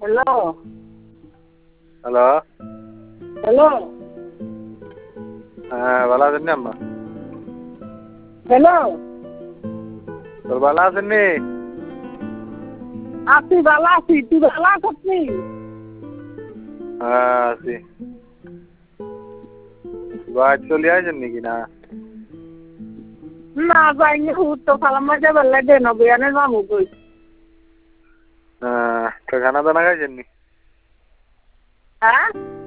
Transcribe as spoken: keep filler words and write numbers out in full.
Hello hello hello হ্যাঁ ভালো আছেন নি আম্মা? হ্যালো তোর ভালো আছেন নি? আছি ভালো আছি, তুই ভালো আছিস নি? হ্যাঁ আছি। বাড়ি চলে আসেন নাকি না? না যাইনি, উত্তর খালাম্মা যাবার লাগে নবিয়ানে যাবো কই। হ্যাঁ তো খানা দানা খাইছেন নি? হ্যাঁ